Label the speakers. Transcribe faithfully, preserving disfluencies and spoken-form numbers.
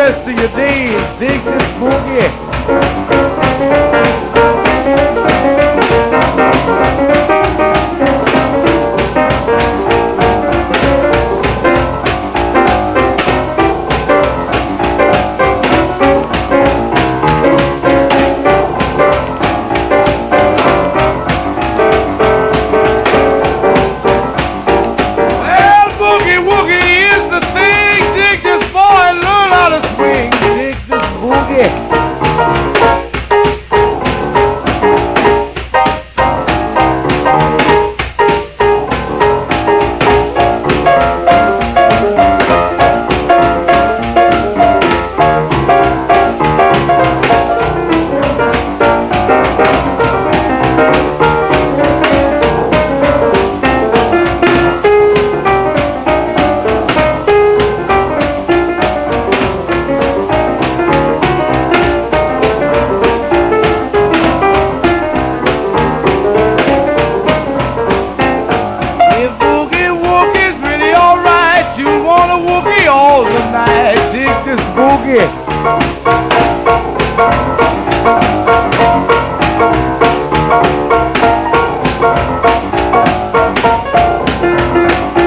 Speaker 1: rest of your days. Dig this boogie. Well, boogie woogie is the thing. Dig this boy and learn how to swing. Dig this boogie. If boogie woogie's really alright, you want a woogie all the night. Dig this boogie.